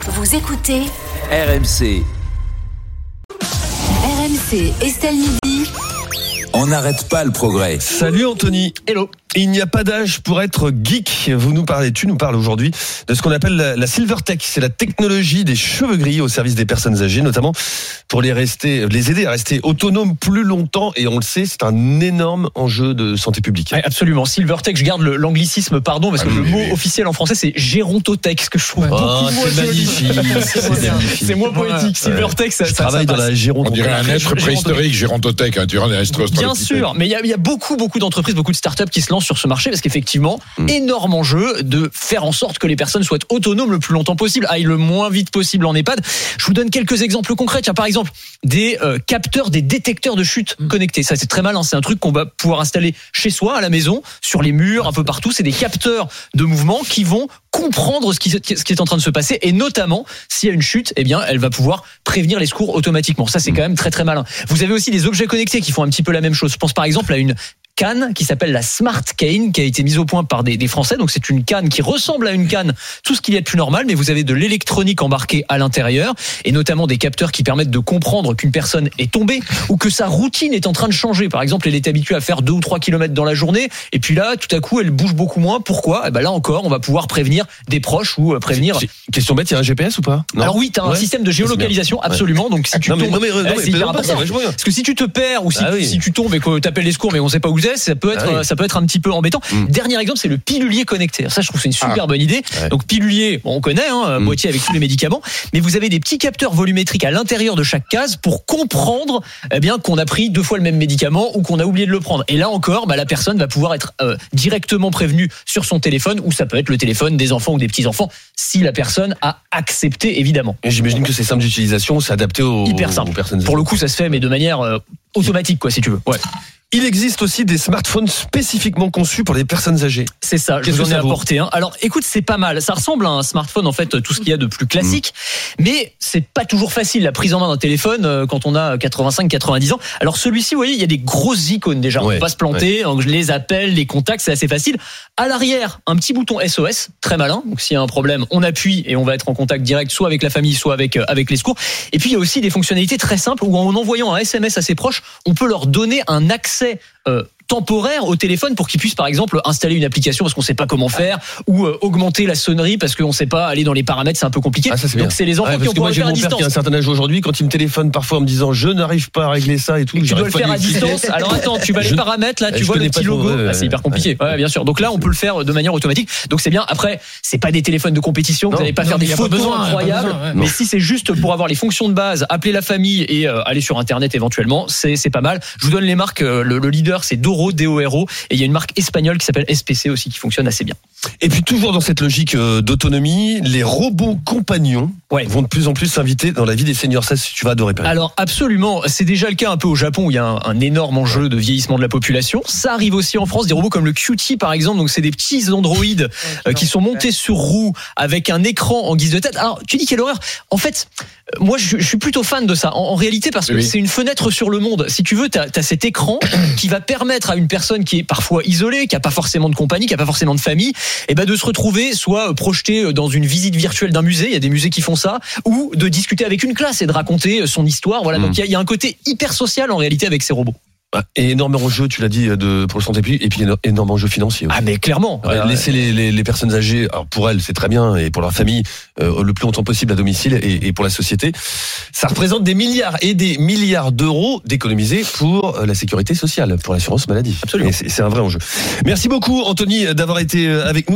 Vous écoutez RMC. RMC Estelle Midi. On n'arrête pas le progrès. Salut Anthony. Hello. Il n'y a pas d'âge pour être geek. Tu nous parles aujourd'hui de ce qu'on appelle la Silver Tech. C'est la technologie des cheveux gris au service des personnes âgées, notamment pour les aider à rester autonomes plus longtemps. Et on le sait, c'est un énorme enjeu de santé publique. Ouais, absolument. Silver Tech, je garde l'anglicisme, pardon, parce que le mot officiel en français, c'est gérontotech, ce que je trouve beaucoup moins c'est joli. magnifique. C'est moins poétique. Silver Tech, ça travaille dans la gérontotech. On dirait un être préhistorique, gérontotech. Tu vois, bien sûr, mais il y a beaucoup d'entreprises, beaucoup de startups qui se lancent sur ce marché parce qu'effectivement, énorme enjeu de faire en sorte que les personnes soient autonomes le plus longtemps possible, aillent le moins vite possible en EHPAD. Je vous donne quelques exemples concrets. Tiens, par exemple, des capteurs, des détecteurs de chute connectés. Ça, c'est très malin. C'est un truc qu'on va pouvoir installer chez soi, à la maison, sur les murs, un peu partout. C'est des capteurs de mouvement qui vont comprendre ce qui est en train de se passer, et notamment s'il y a une chute, eh bien, elle va pouvoir prévenir les secours automatiquement. Ça, c'est quand même très très malin. Vous avez aussi des objets connectés qui font un petit peu la même chose. Je pense par exemple à une canne qui s'appelle la Smart Cane, qui a été mise au point par des Français. Donc c'est une canne qui ressemble à une canne, tout ce qu'il y a de plus normal, mais vous avez de l'électronique embarquée à l'intérieur, et notamment des capteurs qui permettent de comprendre qu'une personne est tombée ou que sa routine est en train de changer. Par exemple, elle est habituée à faire 2 ou 3 km dans la journée, et puis là, tout à coup, elle bouge beaucoup moins. Pourquoi ? Là encore, on va pouvoir prévenir des proches ou prévenir. Question bête, il y a un GPS ou pas ? Non. Alors oui, tu as un système de géolocalisation, absolument. Donc si tu tombes, c'est hyper important. Parce que si tu te perds ou si tu tombes et que tu appelles les secours mais on sait pas où t'es, ça peut être un petit peu embêtant. Dernier exemple, c'est le pilulier connecté. Alors ça, je trouve que c'est une super bonne idée. Ouais. Donc pilulier, on connaît, boîtier avec tous les médicaments, mais vous avez des petits capteurs volumétriques à l'intérieur de chaque case pour comprendre qu'on a pris 2 fois le même médicament ou qu'on a oublié de le prendre. Et là encore, la personne va pouvoir être directement prévenue sur son téléphone, ou ça peut être le téléphone des enfants ou des petits-enfants, si la personne a accepté, évidemment. Et j'imagine que c'est simple d'utilisation, c'est adapté aux personnes âgées. Pour le coup, ça se fait, mais de manière automatique, si tu veux. Ouais. Il existe aussi des smartphones spécifiquement conçus pour les personnes âgées. C'est ça, je vous en ai apporté un. Alors écoute, c'est pas mal. Ça ressemble à un smartphone, en fait, tout ce qu'il y a de plus classique. Mais c'est pas toujours facile, la prise en main d'un téléphone quand on a 85-90 ans. Alors celui-ci, vous voyez, il y a des grosses icônes déjà. On peut pas se planter, donc les appels, les contacts, c'est assez facile. À l'arrière, un petit bouton SOS, très malin. Donc s'il y a un problème, on appuie et on va être en contact direct, soit avec la famille, soit avec les secours. Et puis il y a aussi des fonctionnalités très simples où en envoyant un SMS à ses proches, on peut leur donner un accès temporaire au téléphone pour qu'ils puissent par exemple installer une application parce qu'on sait pas comment faire, ou augmenter la sonnerie parce qu'on sait pas aller dans les paramètres, c'est un peu compliqué. Ça, c'est donc bien. C'est les enfants qui ont pu le faire à distance. Moi j'ai mon père qui a un certain âge aujourd'hui, quand il me téléphone parfois en me disant je n'arrive pas à régler ça et tout, tu dois le faire à distance. Alors attends, tu vas les paramètres, là tu vois le petit logo, c'est hyper compliqué. Ouais, bien sûr. Donc là on peut le faire de manière automatique. Donc c'est bien. Après, c'est pas des téléphones de compétition, vous n'allez pas faire des photos incroyables, mais si c'est juste pour avoir les fonctions de base, appeler la famille et aller sur internet éventuellement, c'est pas mal. Je vous donne les marques. Le leader, c'est Doro, D-O-R-O, et il y a une marque espagnole qui s'appelle SPC aussi qui fonctionne assez bien. Et puis toujours dans cette logique d'autonomie, les robots compagnons vont de plus en plus s'inviter dans la vie des seniors. Ça, tu vas adorer. Alors absolument, c'est déjà le cas un peu au Japon où il y a un énorme enjeu de vieillissement de la population. Ça arrive aussi en France, des robots comme le Qt par exemple. Donc c'est des petits androïdes qui sont montés sur roues avec un écran en guise de tête. Alors tu dis quelle horreur. En fait, moi je suis plutôt fan de ça en réalité, parce que c'est une fenêtre sur le monde. Si tu veux, t'as cet écran qui va permettre à une personne qui est parfois isolée, qui a pas forcément de compagnie, qui a pas forcément de famille, de se retrouver soit projeté dans une visite virtuelle d'un musée, il y a des musées qui font ça, ou de discuter avec une classe et de raconter son histoire. Voilà, donc il y a un côté hyper social en réalité avec ces robots. Et énorme enjeu, tu l'as dit, pour le santé publique, et puis énorme enjeu financier aussi. Ah mais clairement. Laisser les personnes âgées, alors pour elles c'est très bien, et pour leur famille le plus longtemps possible à domicile, et pour la société, ça représente des milliards et des milliards d'euros d'économiser pour la sécurité sociale, pour l'assurance maladie. Absolument. Et c'est un vrai enjeu. Merci beaucoup Anthony d'avoir été avec nous.